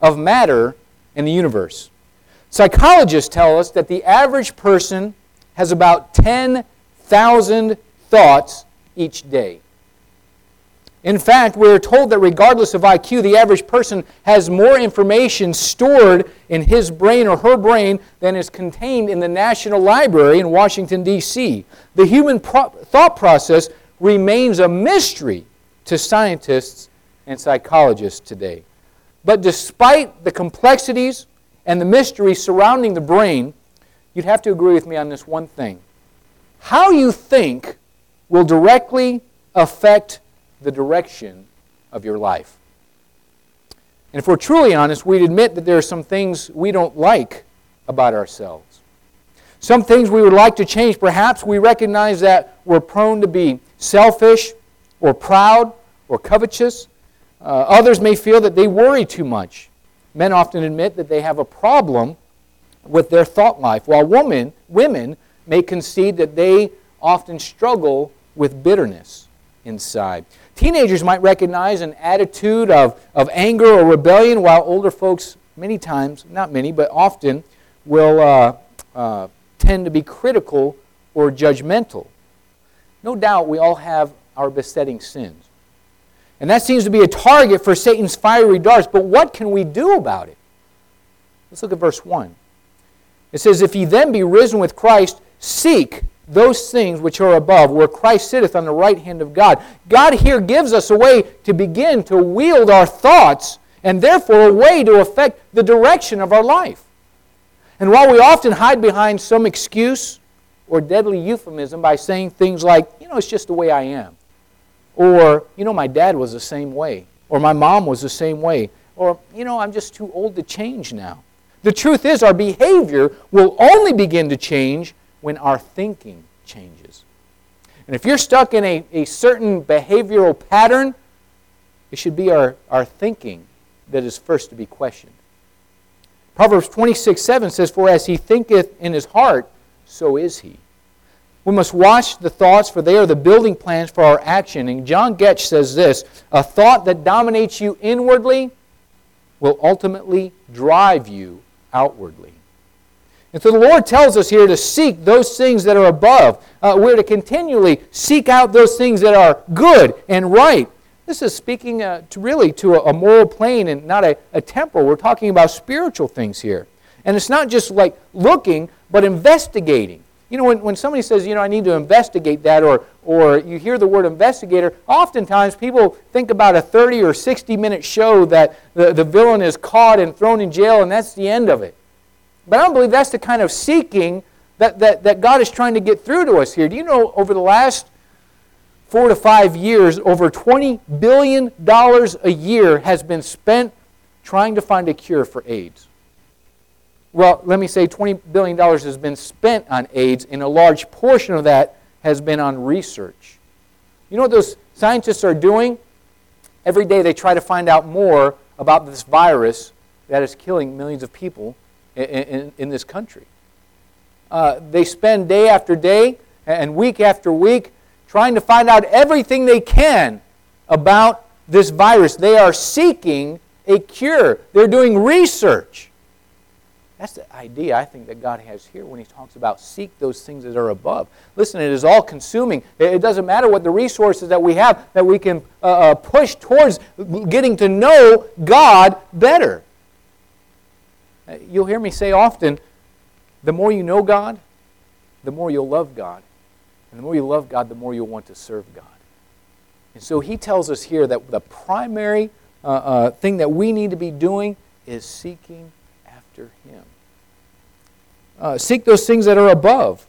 of matter in the universe. Psychologists tell us that the average person has about 10,000 thoughts each day. In fact, we're told that regardless of IQ, the average person has more information stored in his brain or her brain than is contained in the National Library in Washington, D.C. The human thought process remains a mystery to scientists and psychologists today. But despite the complexities and the mystery surrounding the brain, you'd have to agree with me on this one thing. How you think will directly affect the direction of your life. And if we're truly honest, we'd admit that there are some things we don't like about ourselves. Some things we would like to change. Perhaps we recognize that we're prone to be selfish or proud or covetous. Others may feel that they worry too much. Men often admit that they have a problem with their thought life, while women may concede that they often struggle with bitterness inside. Teenagers might recognize an attitude of anger or rebellion, while older folks many times, not many, but often, will tend to be critical or judgmental. No doubt we all have our besetting sins. And that seems to be a target for Satan's fiery darts. But what can we do about it? Let's look at verse 1. It says, "If ye then be risen with Christ, seek those things which are above, where Christ sitteth on the right hand of God." God here gives us a way to begin to wield our thoughts, and therefore a way to affect the direction of our life. And while we often hide behind some excuse or deadly euphemism by saying things like, it's just the way I am. Or, my dad was the same way. Or my mom was the same way. Or, I'm just too old to change now. The truth is, our behavior will only begin to change when our thinking changes. And if you're stuck in a certain behavioral pattern, it should be our thinking that is first to be questioned. Proverbs 26:7 says, "For as he thinketh in his heart, so is he." We must watch the thoughts, for they are the building plans for our action. And John Getch says this, "A thought that dominates you inwardly will ultimately drive you outwardly." And so the Lord tells us here to seek those things that are above. We're to continually seek out those things that are good and right. This is speaking to a moral plane and not a temporal. We're talking about spiritual things here. And it's not just like looking, but investigating. When somebody says, I need to investigate that, or you hear the word investigator, oftentimes people think about a 30 or 60-minute show that the villain is caught and thrown in jail, and that's the end of it. But I don't believe that's the kind of seeking that God is trying to get through to us here. Do you know over the last 4 to 5 years, over $20 billion a year has been spent trying to find a cure for AIDS? Well, let me say $20 billion has been spent on AIDS, and a large portion of that has been on research. You know what those scientists are doing? Every day they try to find out more about this virus that is killing millions of people in this country. They spend day after day and week after week trying to find out everything they can about this virus. They are seeking a cure. They're doing research. That's the idea, I think, that God has here when He talks about seek those things that are above. Listen, it is all-consuming. It doesn't matter what the resources that we have that we can push towards getting to know God better. You'll hear me say often, the more you know God, the more you'll love God. And the more you love God, the more you'll want to serve God. And so He tells us here that the primary thing that we need to be doing is seeking after Him. Seek those things that are above.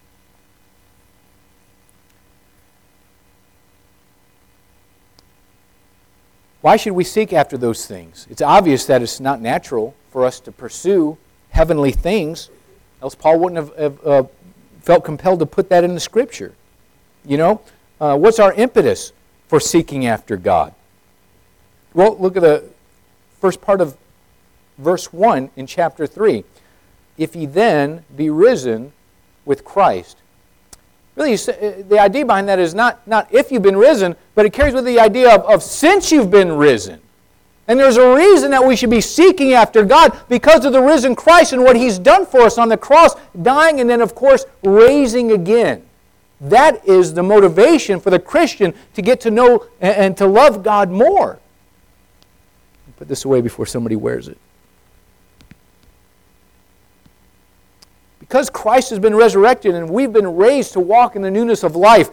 Why should we seek after those things? It's obvious that it's not natural for us to pursue heavenly things, else Paul wouldn't have felt compelled to put that in the Scripture. What's our impetus for seeking after God? Well, look at the first part of verse 1 in chapter 3. "If ye then be risen with Christ." Really, the idea behind that is not if you've been risen, but it carries with the idea of since you've been risen. And there's a reason that we should be seeking after God because of the risen Christ and what He's done for us on the cross, dying and then, of course, raising again. That is the motivation for the Christian to get to know and to love God more. Put this away before somebody wears it. Because Christ has been resurrected and we've been raised to walk in the newness of life,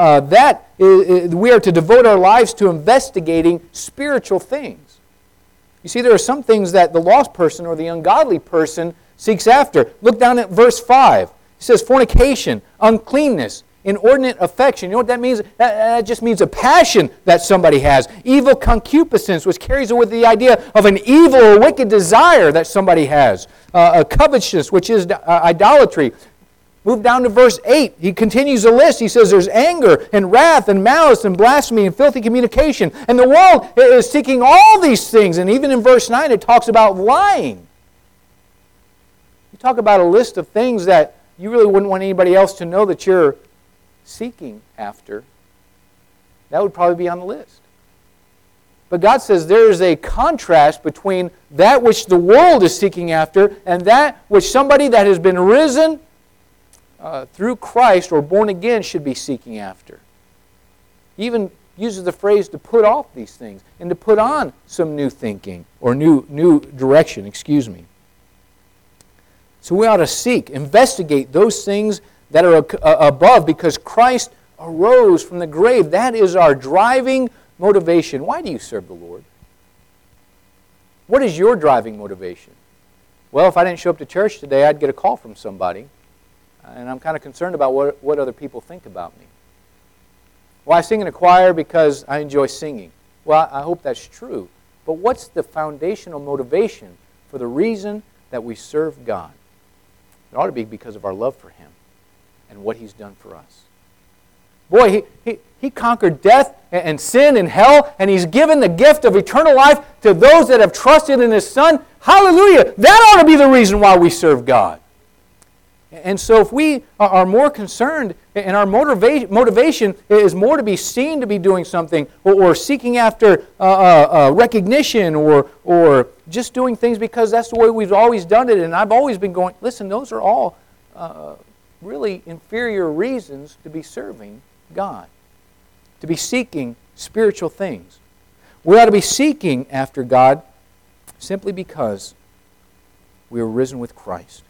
we are to devote our lives to investigating spiritual things. You see, there are some things that the lost person or the ungodly person seeks after. Look down at verse 5. It says fornication, uncleanness, inordinate affection. You know what that means? That just means a passion that somebody has. Evil concupiscence, which carries with the idea of an evil or wicked desire that somebody has. Covetousness, which is idolatry. Move down to verse 8. He continues the list. He says there's anger and wrath and malice and blasphemy and filthy communication. And the world is seeking all these things. And even in verse 9 it talks about lying. You talk about a list of things that you really wouldn't want anybody else to know that you're seeking after. That would probably be on the list. But God says there is a contrast between that which the world is seeking after and that which somebody that has been risen through Christ or born again should be seeking after. He even uses the phrase to put off these things and to put on some new thinking or new direction, excuse me. So we ought to seek, investigate those things that are above because Christ arose from the grave. That is our driving motivation. Why do you serve the Lord? What is your driving motivation? Well, if I didn't show up to church today, I'd get a call from somebody. And I'm kind of concerned about what other people think about me. Well, I sing in a choir because I enjoy singing. Well, I hope that's true. But what's the foundational motivation for the reason that we serve God? It ought to be because of our love for Him and what He's done for us. Boy, He conquered death and sin and hell, and He's given the gift of eternal life to those that have trusted in His Son. Hallelujah! That ought to be the reason why we serve God. And so if we are more concerned, and our motivation is more to be seen to be doing something, or seeking after recognition, or just doing things because that's the way we've always done it, and I've always been going, listen, those are all really inferior reasons to be serving God, to be seeking spiritual things. We ought to be seeking after God simply because we are risen with Christ.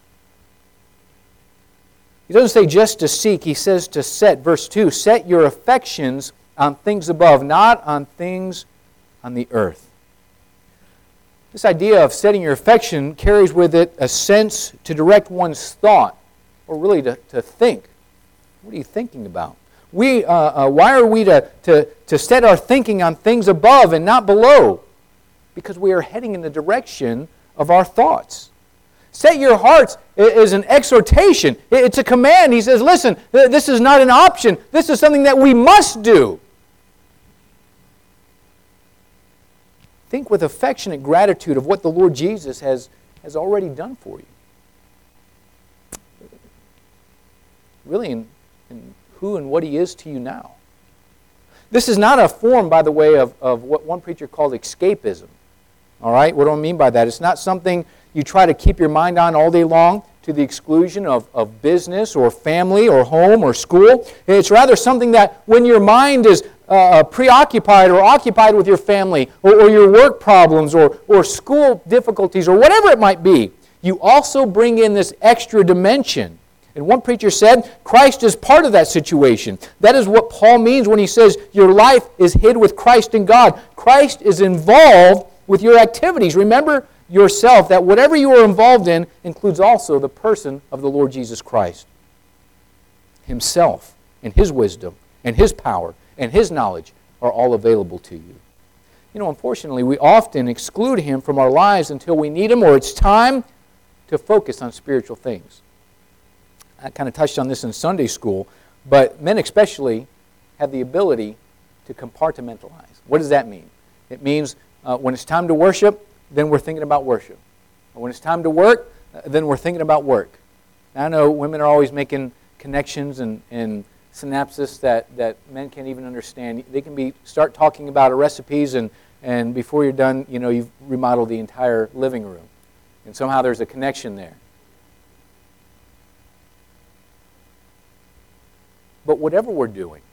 He doesn't say just to seek, he says to set. Verse 2, set your affections on things above, not on things on the earth. This idea of setting your affection carries with it a sense to direct one's thought, or really to think. What are you thinking about? Why are we to set our thinking on things above and not below? Because we are heading in the direction of our thoughts. Set your hearts is an exhortation. It's a command. He says, listen, this is not an option. This is something that we must do. Think with affectionate gratitude of what the Lord Jesus has already done for you. Really, in who and what He is to you now. This is not a form, by the way, of what one preacher called escapism. All right? What do I mean by that? It's not something you try to keep your mind on all day long to the exclusion of business or family or home or school. It's rather something that when your mind is preoccupied or occupied with your family or your work problems or school difficulties or whatever it might be, you also bring in this extra dimension. And one preacher said, Christ is part of that situation. That is what Paul means when he says your life is hid with Christ in God. Christ is involved with your activities. Remember yourself that whatever you are involved in includes also the person of the Lord Jesus Christ. Himself and His wisdom and His power and His knowledge are all available to you. You know, unfortunately, we often exclude Him from our lives until we need Him or it's time to focus on spiritual things. I kind of touched on this in Sunday school, but men especially have the ability to compartmentalize. What does that mean? It means when it's time to worship, then we're thinking about worship. When it's time to work, then we're thinking about work. Now, I know women are always making connections and synapses that men can't even understand. They can start talking about recipes and and before you're done, you've remodeled the entire living room. And somehow there's a connection there. But whatever we're doing,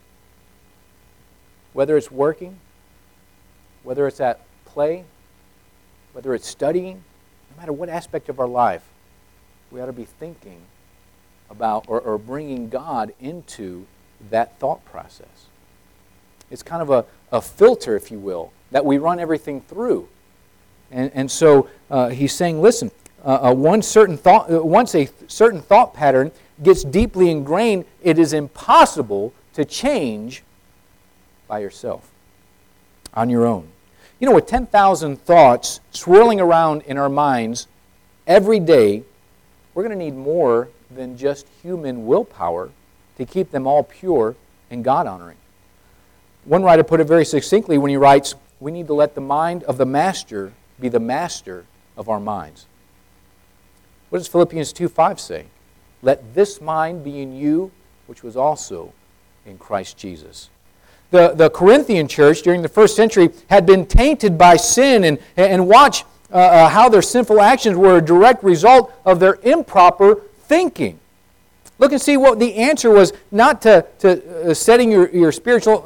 whether it's working, whether it's at play, whether it's studying, no matter what aspect of our life, we ought to be thinking about or bringing God into that thought process. It's kind of a filter, if you will, that we run everything through. And so he's saying, listen, once a certain thought pattern gets deeply ingrained, it is impossible to change by yourself, on your own. With 10,000 thoughts swirling around in our minds every day, we're going to need more than just human willpower to keep them all pure and God-honoring. One writer put it very succinctly when he writes, we need to let the mind of the master be the master of our minds. What does Philippians 2:5 say? Let this mind be in you, which was also in Christ Jesus. The Corinthian church during the first century had been tainted by sin, and watch how their sinful actions were a direct result of their improper thinking. Look and see what the answer was, not to setting your spiritual,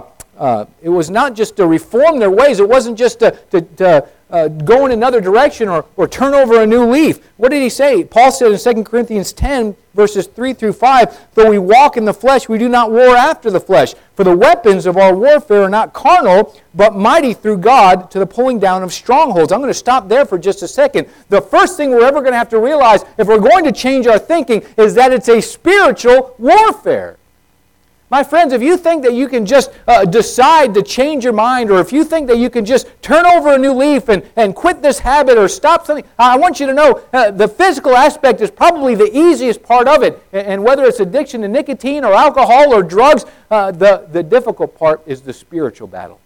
it was not just to reform their ways. It wasn't just to go in another direction or turn over a new leaf. What did he say? Paul said in 2 Corinthians 10, verses 3 through 5, though we walk in the flesh, we do not war after the flesh. For the weapons of our warfare are not carnal, but mighty through God to the pulling down of strongholds. I'm going to stop there for just a second. The first thing we're ever going to have to realize if we're going to change our thinking is that it's a spiritual warfare. My friends, if you think that you can just decide to change your mind, or if you think that you can just turn over a new leaf and quit this habit or stop something, I want you to know the physical aspect is probably the easiest part of it. And whether it's addiction to nicotine or alcohol or drugs, the difficult part is the spiritual battle.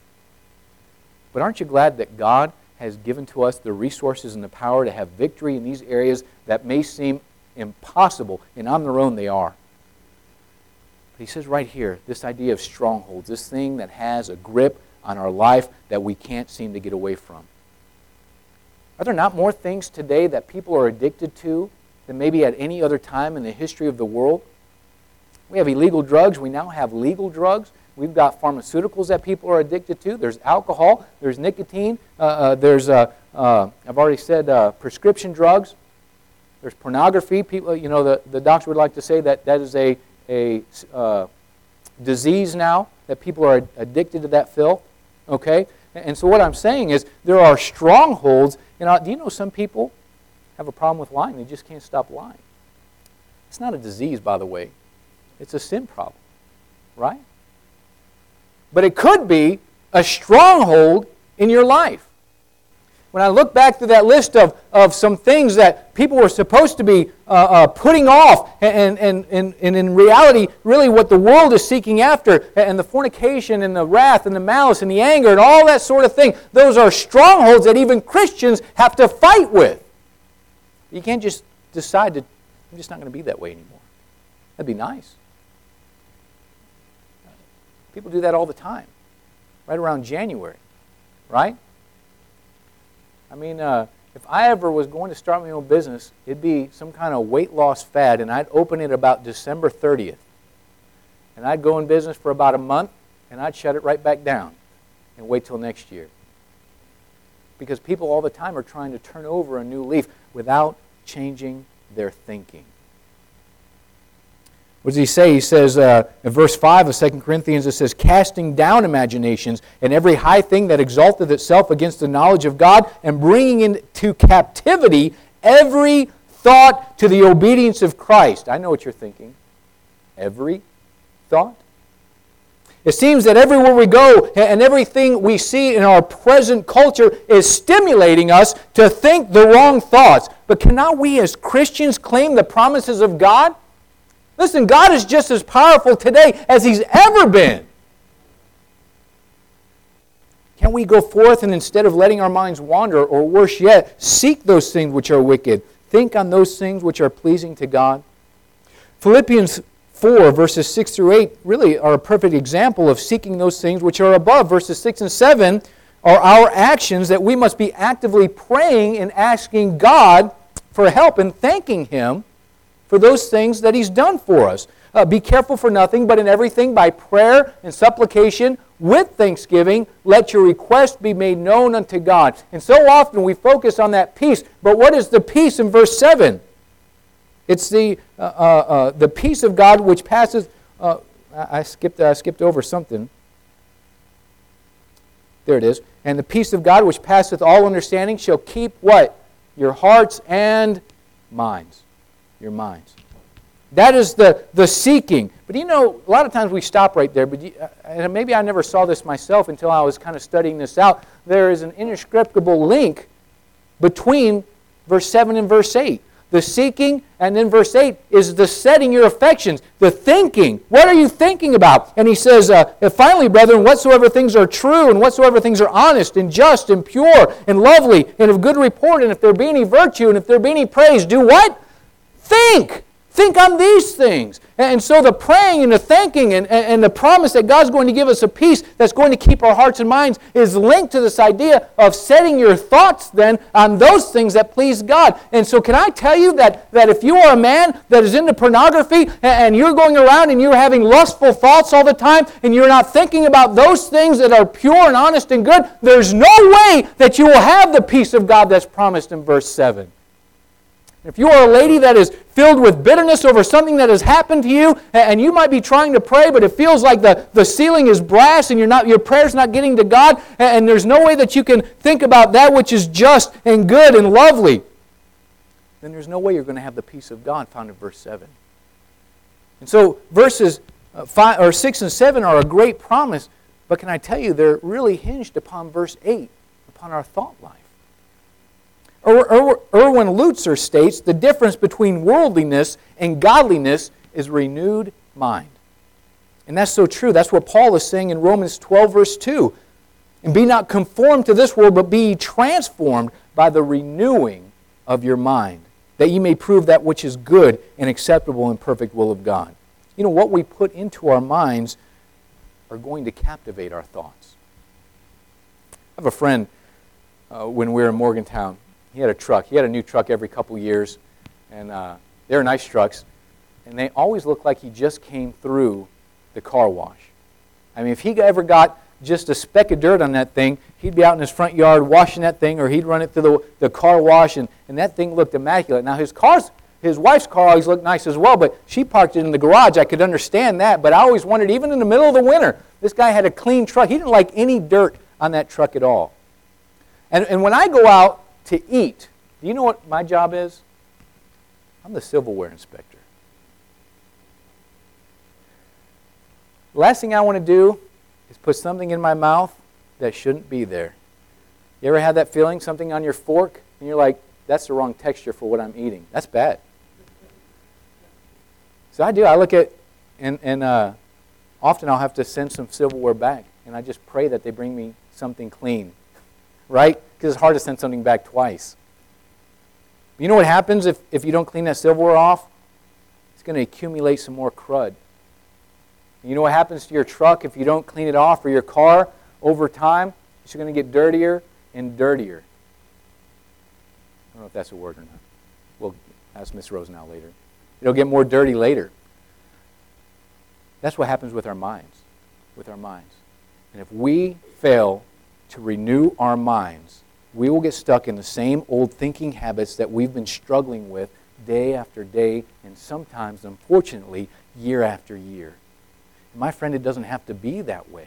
But aren't you glad that God has given to us the resources and the power to have victory in these areas that may seem impossible, and on their own they are? He says right here, this idea of strongholds, this thing that has a grip on our life that we can't seem to get away from. Are there not more things today that people are addicted to than maybe at any other time in the history of the world? We have illegal drugs. We now have legal drugs. We've got pharmaceuticals that people are addicted to. There's alcohol. There's nicotine. There's, I've already said, prescription drugs. There's pornography. People, the doctor would like to say that is a disease now, that people are addicted to that filth. Okay? And so what I'm saying is there are strongholds. Do you know some people have a problem with lying? They just can't stop lying. It's not a disease, by the way. It's a sin problem. Right? But it could be a stronghold in your life. When I look back through that list of some things that people were supposed to be putting off, and in reality, really what the world is seeking after, and the fornication and the wrath and the malice and the anger and all that sort of thing, those are strongholds that even Christians have to fight with. You can't just decide I'm just not going to be that way anymore. That'd be nice. People do that all the time, right around January, right? I mean, if I ever was going to start my own business, it'd be some kind of weight loss fad, and I'd open it about December 30th. And I'd go in business for about a month, and I'd shut it right back down and wait till next year. Because people all the time are trying to turn over a new leaf without changing their thinking. What does he say? He says in verse 5 of 2 Corinthians, it says, casting down imaginations and every high thing that exalteth itself against the knowledge of God, and bringing into captivity every thought to the obedience of Christ. I know what you're thinking. Every thought? It seems that everywhere we go and everything we see in our present culture is stimulating us to think the wrong thoughts. But cannot we as Christians claim the promises of God? Listen, God is just as powerful today as He's ever been. Can't we go forth and instead of letting our minds wander, or worse yet, seek those things which are wicked, think on those things which are pleasing to God? Philippians 4, verses 6 through 8, really are a perfect example of seeking those things which are above. Verses 6 and 7 are our actions that we must be actively praying and asking God for help and thanking Him for those things that He's done for us. Be careful for nothing, but in everything by prayer and supplication with thanksgiving, let your request be made known unto God. And so often we focus on that peace, but what is the peace in verse 7? It's the peace of God which passes... I skipped over something. There it is. And the peace of God which passeth all understanding shall keep what? Your hearts and minds. Your minds. That is the seeking. But you know, a lot of times we stop right there. But and maybe I never saw this myself until I was kind of studying this out. There is an inescapable link between verse 7 and verse 8. The seeking, and then verse 8 is the setting your affections, the thinking. What are you thinking about? And he says, finally, brethren, whatsoever things are true, and whatsoever things are honest, and just, and pure, and lovely, and of good report, and if there be any virtue, and if there be any praise, do what? Think! Think on these things. And so the praying and the thanking and the promise that God's going to give us a peace that's going to keep our hearts and minds is linked to this idea of setting your thoughts then on those things that please God. And so can I tell you that if you are a man that is into pornography and you're going around and you're having lustful thoughts all the time and you're not thinking about those things that are pure and honest and good, there's no way that you will have the peace of God that's promised in verse 7. If you are a lady that is filled with bitterness over something that has happened to you, and you might be trying to pray, but it feels like the ceiling is brass and your prayer's not getting to God, and there's no way that you can think about that which is just and good and lovely, then there's no way you're going to have the peace of God found in verse 7. And so verses 6 and 7 are a great promise, but can I tell you, they're really hinged upon verse 8, upon our thought life. Erwin Lutzer states the difference between worldliness and godliness is renewed mind. And that's so true. That's what Paul is saying in Romans 12, verse 2. And be not conformed to this world, but be ye transformed by the renewing of your mind, that ye may prove that which is good and acceptable and perfect will of God. You know, what we put into our minds are going to captivate our thoughts. I have a friend when we were in Morgantown. He had a truck. He had a new truck every couple years, and they were nice trucks, and they always looked like he just came through the car wash. I mean, if he ever got just a speck of dirt on that thing, he'd be out in his front yard washing that thing, or he'd run it through the car wash, and that thing looked immaculate. Now, his wife's car always looked nice as well, but she parked it in the garage. I could understand that, but I always wondered, even in the middle of the winter, this guy had a clean truck. He didn't like any dirt on that truck at all. And when I go out to eat, do you know what my job is? I'm the silverware inspector. The last thing I want to do is put something in my mouth that shouldn't be there. You ever had that feeling, something on your fork, and you're like, that's the wrong texture for what I'm eating. That's bad. So I do. I look at, and often I'll have to send some silverware back, and I just pray that they bring me something clean, right? Because it's hard to send something back twice. You know what happens if you don't clean that silverware off? It's going to accumulate some more crud. You know what happens to your truck if you don't clean it off, or your car over time? It's going to get dirtier and dirtier. I don't know if that's a word or not. We'll ask Miss Rosenau later. It'll get more dirty later. That's what happens with our minds. With our minds. And if we fail to renew our minds, we will get stuck in the same old thinking habits that we've been struggling with day after day, and sometimes, unfortunately, year after year. And my friend, it doesn't have to be that way.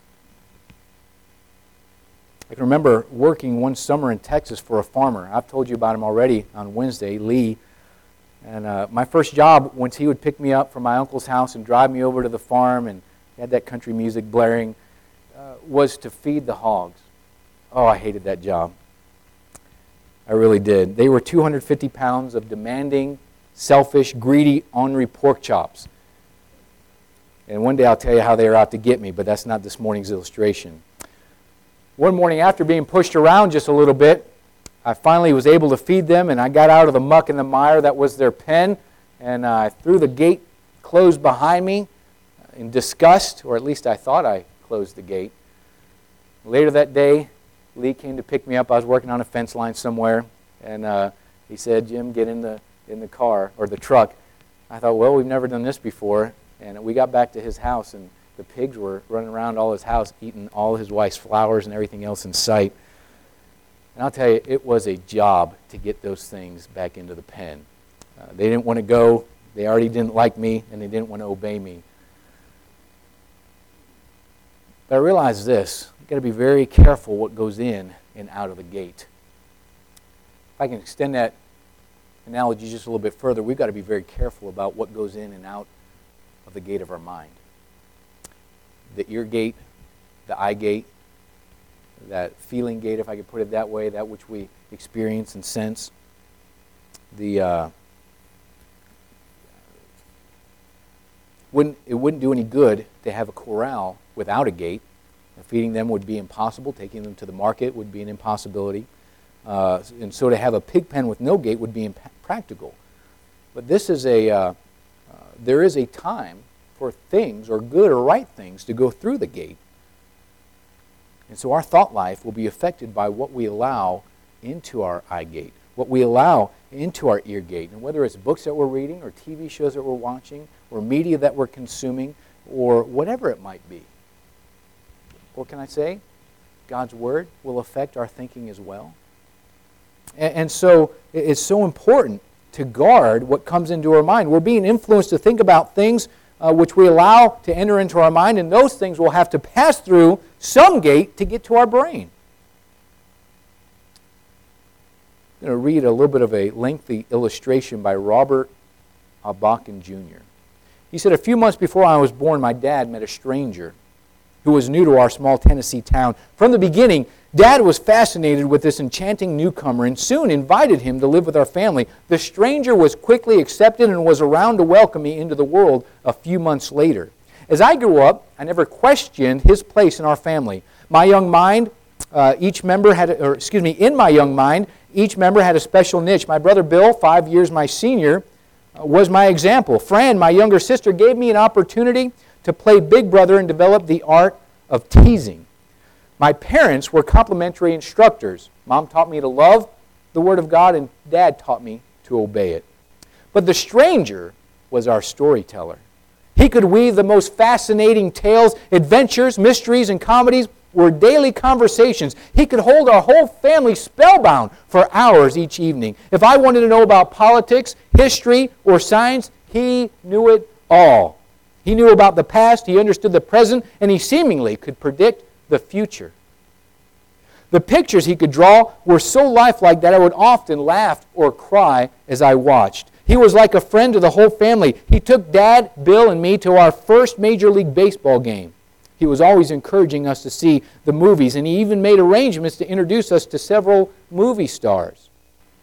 I can remember working one summer in Texas for a farmer. I've told you about him already on Wednesday, Lee. And my first job, once he would pick me up from my uncle's house and drive me over to the farm, and he had that country music blaring, was to feed the hogs. Oh, I hated that job. I really did. They were 250 pounds of demanding, selfish, greedy, ornery pork chops. And one day I'll tell you how they were out to get me, but that's not this morning's illustration. One morning, after being pushed around just a little bit, I finally was able to feed them, and I got out of the muck and the mire that was their pen, and I threw the gate closed behind me in disgust, or at least I thought I closed the gate. Later that day, Lee came to pick me up. I was working on a fence line somewhere, and he said, "Jim, get in the car or the truck." I thought, well, we've never done this before, and we got back to his house, and the pigs were running around all his house, eating all his wife's flowers and everything else in sight. And I'll tell you, it was a job to get those things back into the pen. They didn't want to go. They already didn't like me, and they didn't want to obey me. But I realized this. You've got to be very careful what goes in and out of the gate. If I can extend that analogy just a little bit further, we've got to be very careful about what goes in and out of the gate of our mind. The ear gate, the eye gate, that feeling gate, if I could put it that way, that which we experience and sense. It wouldn't do any good to have a corral without a gate. Feeding them would be impossible. Taking them to the market would be an impossibility. And so to have a pig pen with no gate would be impractical. But this is there is a time for things, or good or right things, to go through the gate. And so our thought life will be affected by what we allow into our eye gate, what we allow into our ear gate. And whether it's books that we're reading, or TV shows that we're watching, or media that we're consuming, or whatever it might be. What can I say? God's Word will affect our thinking as well. And so it's so important to guard what comes into our mind. We're being influenced to think about things which we allow to enter into our mind, and those things will have to pass through some gate to get to our brain. I'm going to read a little bit of a lengthy illustration by Robert Abakan Jr. He said, "A few months before I was born, my dad met a stranger who was new to our small Tennessee town. From the beginning, Dad was fascinated with this enchanting newcomer and soon invited him to live with our family. The stranger was quickly accepted and was around to welcome me into the world a few months later. As I grew up, I never questioned his place in our family. In my young mind, each member had a special niche. My brother Bill, 5 years my senior, was my example. Fran, my younger sister, gave me an opportunity to play big brother and develop the art of teasing. My parents were complementary instructors. Mom taught me to love the Word of God, and Dad taught me to obey it. But the stranger was our storyteller. He could weave the most fascinating tales, adventures, mysteries, and comedies were daily conversations. He could hold our whole family spellbound for hours each evening. If I wanted to know about politics, history, or science, he knew it all. He knew about the past, he understood the present, and he seemingly could predict the future. The pictures he could draw were so lifelike that I would often laugh or cry as I watched. He was like a friend to the whole family. He took Dad, Bill, and me to our first Major League Baseball game. He was always encouraging us to see the movies, and he even made arrangements to introduce us to several movie stars.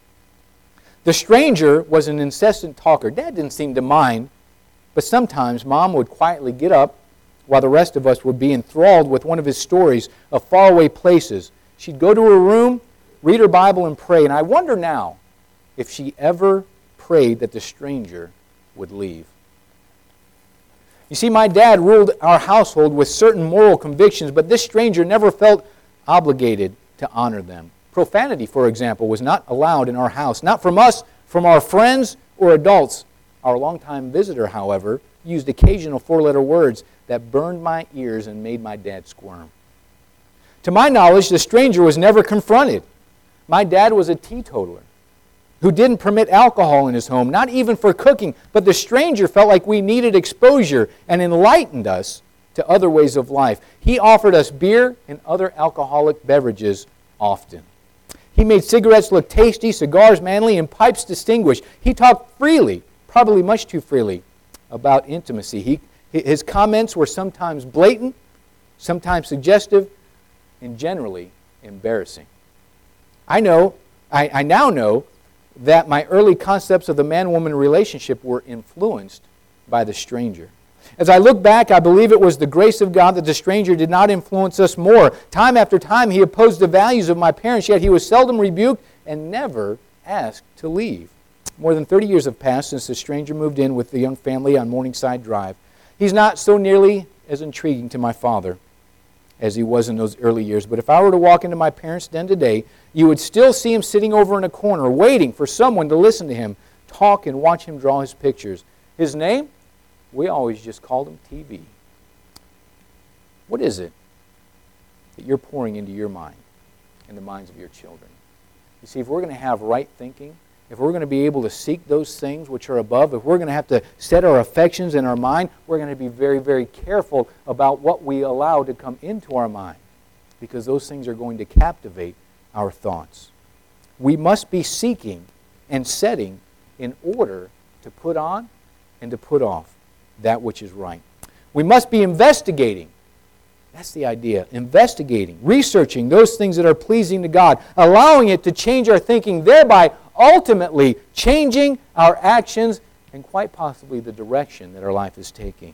The stranger was an incessant talker. Dad didn't seem to mind, but sometimes Mom would quietly get up while the rest of us would be enthralled with one of his stories of faraway places. She'd go to her room, read her Bible, and pray. And I wonder now if she ever prayed that the stranger would leave. You see, my dad ruled our household with certain moral convictions, but this stranger never felt obligated to honor them. Profanity, for example, was not allowed in our house. Not from us, from our friends or adults. Our longtime visitor, however, used occasional four-letter words that burned my ears and made my dad squirm. To my knowledge, the stranger was never confronted. My dad was a teetotaler who didn't permit alcohol in his home, not even for cooking, but the stranger felt like we needed exposure and enlightened us to other ways of life. He offered us beer and other alcoholic beverages often. He made cigarettes look tasty, cigars manly, and pipes distinguished. He talked freely, probably much too freely, about intimacy. His comments were sometimes blatant, sometimes suggestive, and generally embarrassing. I now know that my early concepts of the man-woman relationship were influenced by the stranger. As I look back, I believe it was the grace of God that the stranger did not influence us more. Time after time, he opposed the values of my parents, yet he was seldom rebuked and never asked to leave. More than 30 years have passed since the stranger moved in with the young family on Morningside Drive. He's not so nearly as intriguing to my father. as he was in those early years. But if I were to walk into my parents' den today, you would still see him sitting over in a corner waiting for someone to listen to him talk and watch him draw his pictures. His name? We always just called him TV. What is it that you're pouring into your mind and the minds of your children? You see, if we're going to have right thinking, if we're going to be able to seek those things which are above, if we're going to have to set our affections in our mind, we're going to be very, very careful about what we allow to come into our mind, because those things are going to captivate our thoughts. We must be seeking and setting in order to put on and to put off that which is right. We must be investigating. That's the idea. Investigating, researching those things that are pleasing to God, allowing it to change our thinking, thereby ultimately changing our actions and quite possibly the direction that our life is taking.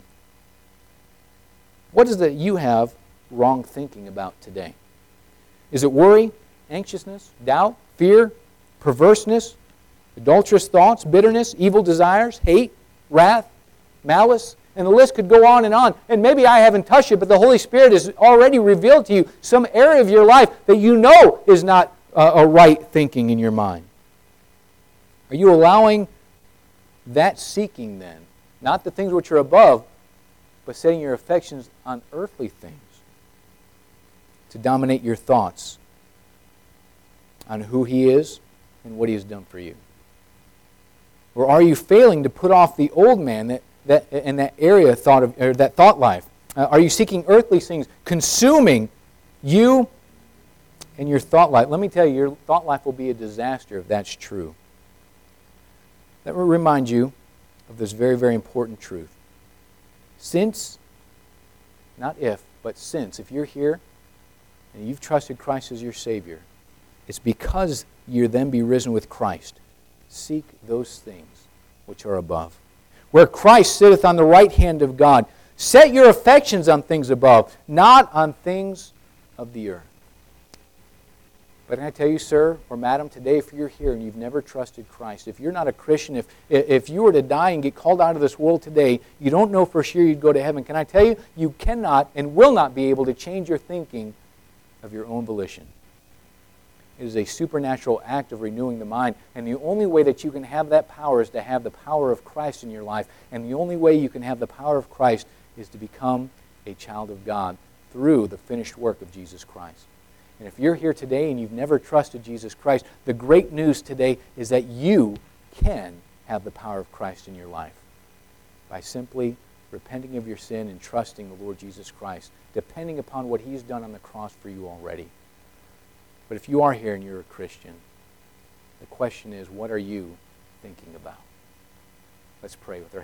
What is it you have wrong thinking about today? Is it worry, anxiousness, doubt, fear, perverseness, adulterous thoughts, bitterness, evil desires, hate, wrath, malice? And the list could go on. And maybe I haven't touched it, but the Holy Spirit has already revealed to you some area of your life that you know is not a right thinking in your mind. Are you allowing that seeking then, not the things which are above, but setting your affections on earthly things, to dominate your thoughts on who He is and what He has done for you? Or are you failing to put off the old man that in that area that thought life? Are you seeking earthly things, consuming you and your thought life? Let me tell you, your thought life will be a disaster if that's true. Let me remind you of this very, very important truth. Since, not if, but since, if you're here and you've trusted Christ as your Savior, it's because you then be risen with Christ. Seek those things which are above, where Christ sitteth on the right hand of God. Set your affections on things above, not on things of the earth. But can I tell you, sir or madam, today if you're here and you've never trusted Christ, if you're not a Christian, if you were to die and get called out of this world today, you don't know for sure you'd go to heaven. Can I tell you, you cannot and will not be able to change your thinking of your own volition. It is a supernatural act of renewing the mind, and the only way that you can have that power is to have the power of Christ in your life, and the only way you can have the power of Christ is to become a child of God through the finished work of Jesus Christ. And if you're here today and you've never trusted Jesus Christ, the great news today is that you can have the power of Christ in your life by simply repenting of your sin and trusting the Lord Jesus Christ, depending upon what He's done on the cross for you already. But if you are here and you're a Christian, the question is, what are you thinking about? Let's pray with our